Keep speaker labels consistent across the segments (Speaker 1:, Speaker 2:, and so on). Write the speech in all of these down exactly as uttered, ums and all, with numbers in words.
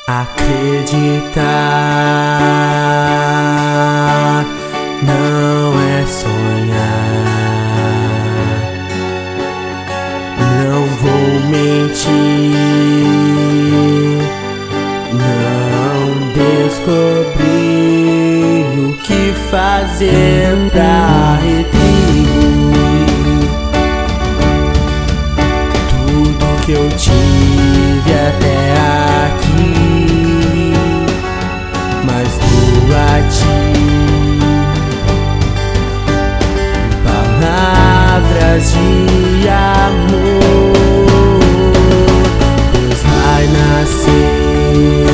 Speaker 1: Acreditar não é sonhar. Não vou mentir, não descobri o que fazer pra retribuir tudo que eu tive até aqui. Mas doa a ti palavras de amor, pois vai nascer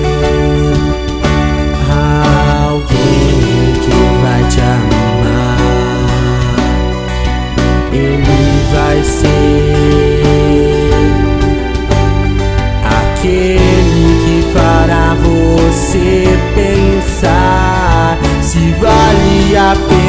Speaker 1: alguém que vai te amar. Ele vai ser aquele que fará você pensar se vale a pena